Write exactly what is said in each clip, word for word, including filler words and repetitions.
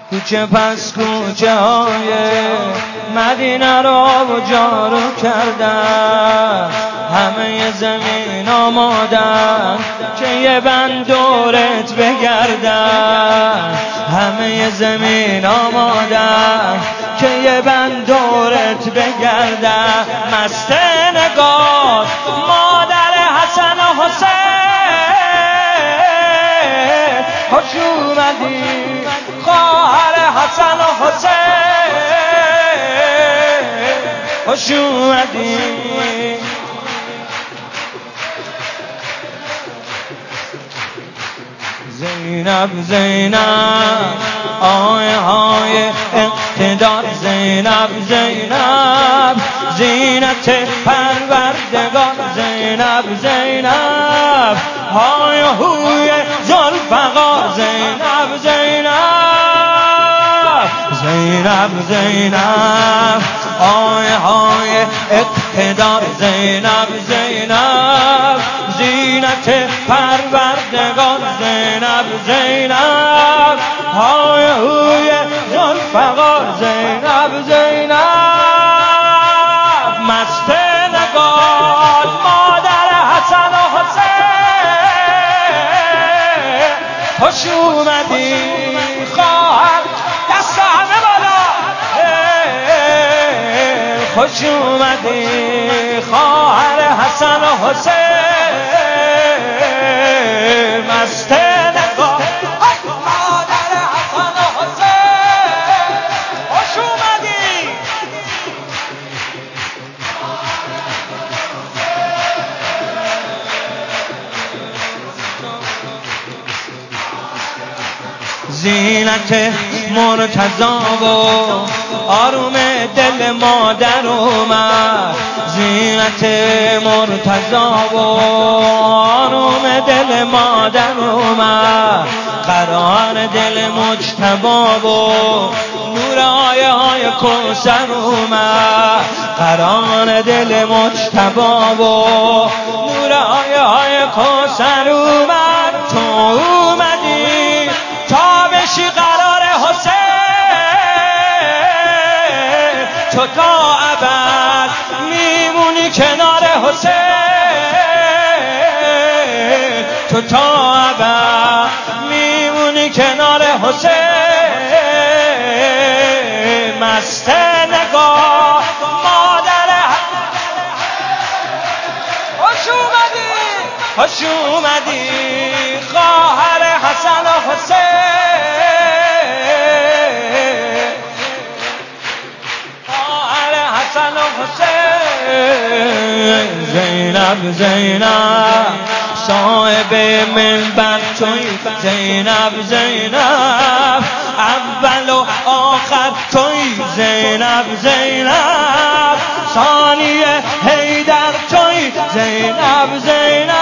کوچه پس کوچه های مدینه را جارو کردن، همه زمین آمادن که یه بند دورت بگردن، همه زمین آمادن که یه بند دورت بگردن. مست نگار مادر حسن و حسین، خوش اومدی خواهر حسن و حسین، خوش اومدی. زینب زینب آیه های اقتدار، زینب زینب زینت پروردگار، زینب زینب های هوی ذوالفقار، زینب زینب زینب زینب آیه های اقتدار، زینب زینب زینت پروردگار، زینب زینب های هوی ذوالفقار، زینب زینب مست نگار مادر حسن و حسین، خوش اومدی خواهر، دست همه بالا، خوش اومدی خواهر حسن و حسین. مست نگار مادر حسن و حسین، خوش اومدی. زینت مرتضا و آروم دل مادر اومد، زینت مرتضا و آروم دل مادر اومد، قرار دل مجتبی و نور آیه های کوثر اومد، قرار دل مجتبی و نور آیه های کوثر اومد. تو اومدی تا بشی قرار حسین، تو تا ابد میمونی کنار حسین، تو تا ابد میمونی کنار حسین. مست نگاه مادر، خوش اومدی خوش اومدی خواهر حسن و حسین، خواهر حسن و حسین. زینب زینب صاحب منبر توی، زینب زینب اول و آخر توی، زینب زینب ثانیه حیدر توی، زینب زینب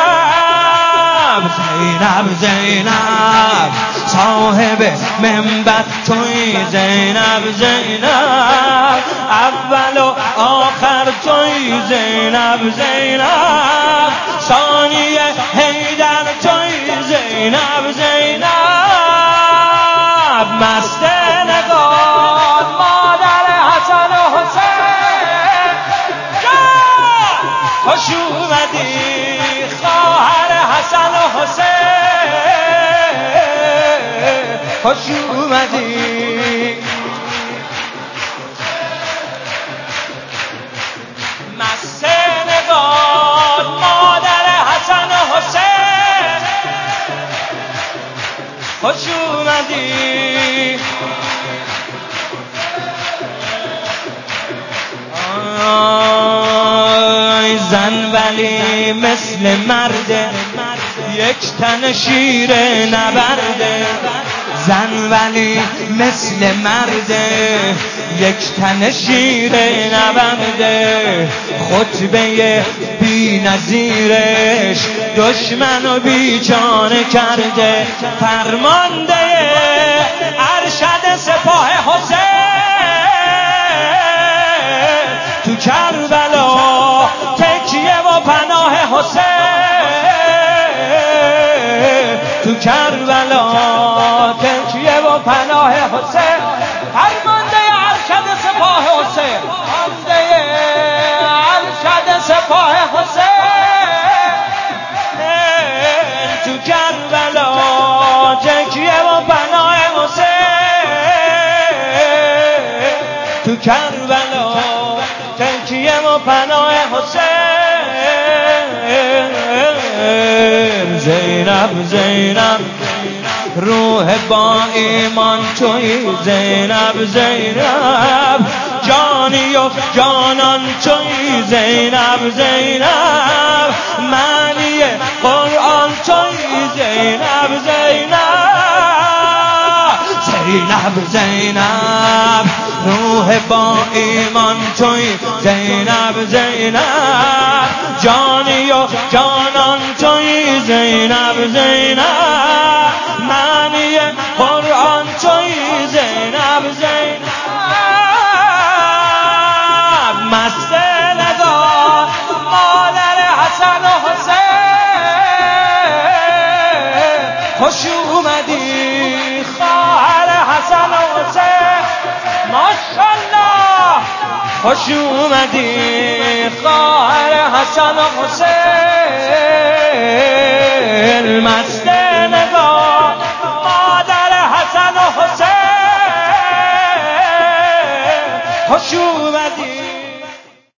زینب زینب صاحب منبر توی، زینب زینب اول و آخر توی، زینب زینب ثانیه حیدر توی، زینب زینب مست نگار مادر حسن و حسین. خوش اومدی خواهر حسن و حسین، خوش اومدی. مست نگار مادر حسن و حسین، خوش اومدی. آی زن ولی مثل مرده، یک تن شیر نبرده، زن ولی مثل مرده، یک تن شیر نبرده، خطبه بی نظیرش دشمن و بیچاره کرده، فرمانده ارشد سپاه حسین تو کربلا، تکیه و پناه حسین تو کربلا، تکیه و پناه پناه حسین، فرمانده ارشد سپاه حسین، فرمانده ارشد سپاه حسین، تو کربلا تکیه و پناه حسین، تو کربلا تکیه و پناه حسین. زینب زینب روح با ایمان توی، زینب زینب جانی و جانان توی، زینب زینب معنی قرآن توی، زینب زینب زینب زینب روح با ایمان توی، زینب زینب جانی و جانان توی، زینب زینب معنی قرآن توی، زینب زینب مست نگاه مادر حسن و حسین، خوش اومدی خواهر حسن و حسین، ماشاءالله خوش اومدی خواهر حسن و حسین.